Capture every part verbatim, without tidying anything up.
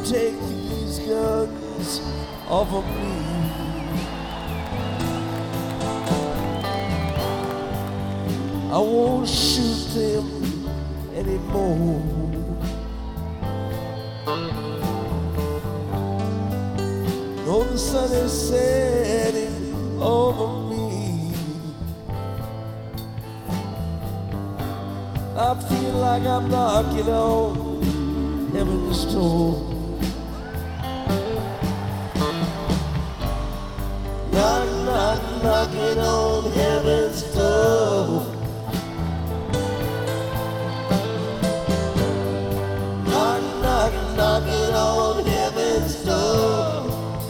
take these guns off of me. I won't shoot them anymore. Though the sun is setting over me, I feel like I'm knocking on heaven's door. Knock, knock, knocking on heaven's door. Knock, knock, knocking on heaven's door.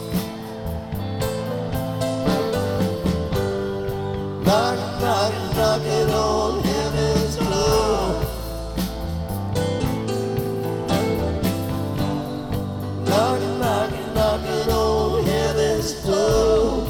Knock, knock, knocking on heaven's door. Knock, knock, knocking on heaven's door.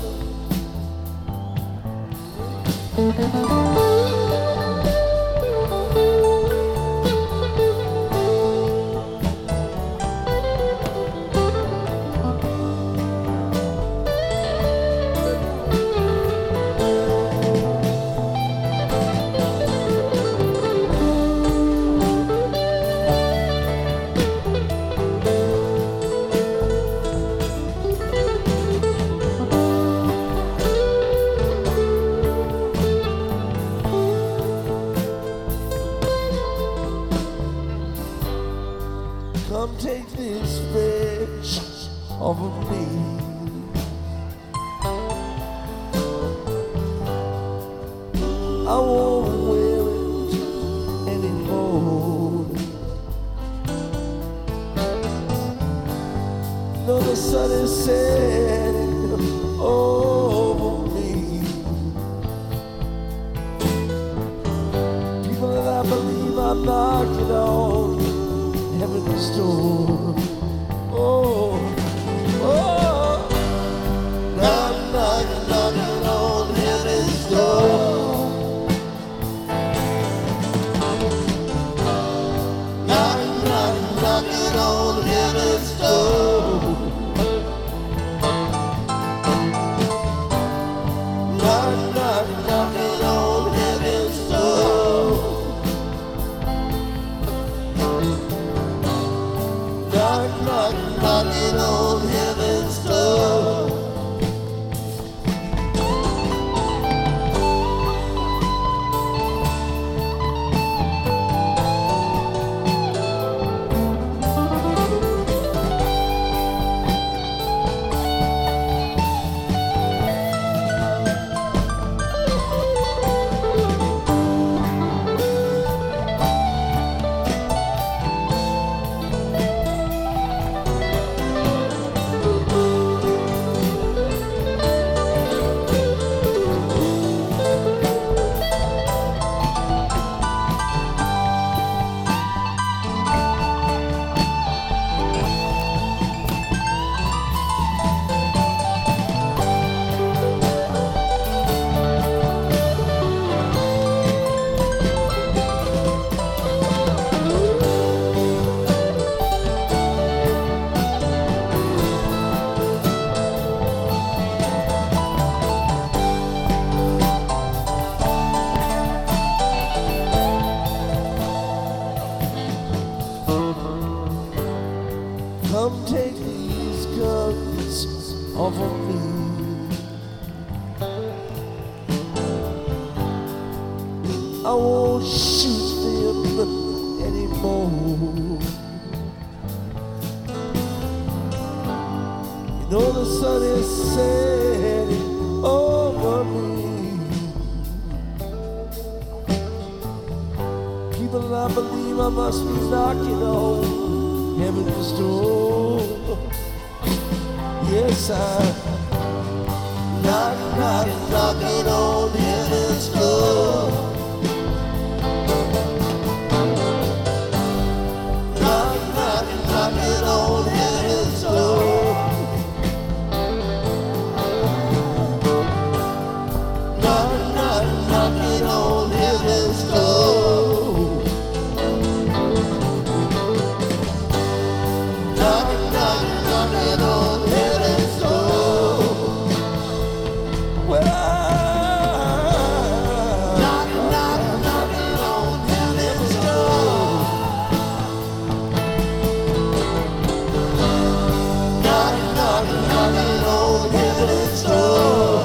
Come take this bitch off of me. I won't wear it anymore. Though the sun is setting over me, people that I believe I'm knocking on heaven's door. Oh, oh, knock, knock, knocking on heaven's door. Knock, knock, knocking on heaven's door. Knock, knock, knocking on heaven's door. Knock, knock, knocking on heaven's door. Come take these guns off of me. I won't shoot them anymore. You know the sun is setting over me. People I believe I must be knocking on heaven's door. Yes, I knock, knock, knocking on heaven's door. Knock, knock, knocking on heaven's door. Knock, knock, knocking on heaven's door. Knock, knock. knocking on heaven's door. Well, knock, knock, knocking on heaven's door. Knock, knock, knocking on heaven's door.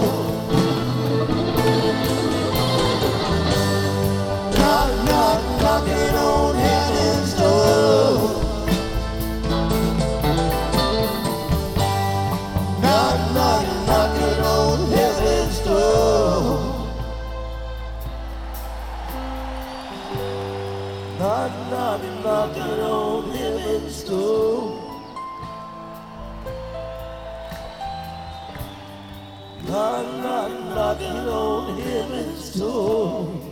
Knock, knock, knocking on heaven's door. Knock, knock, knocking on heaven's door. Knock, knock, knocking on heaven's door. Knock, knock, knocking on heaven's door.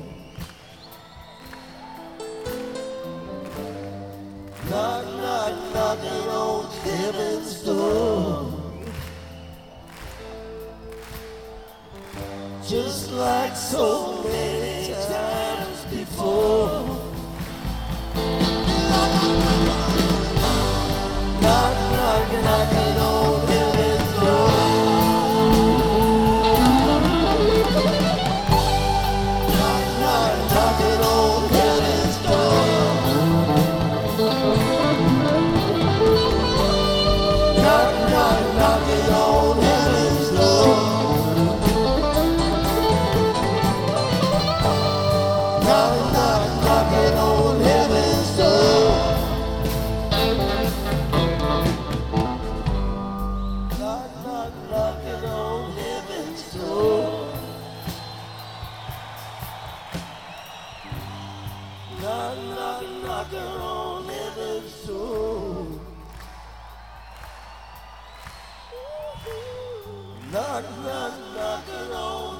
Knock, knock, knocking on heaven's door. Just like so many times before. Knock, knock, knocking on heaven's door. Knock, knock, knocking on heaven's door. Knock, knock, knocking on heaven's door. Knock, knock, knocking on heaven's door. Knock, knock, knocking on heaven's door. Knock, knock, knocking on heaven's door. Knock, knock, knocking on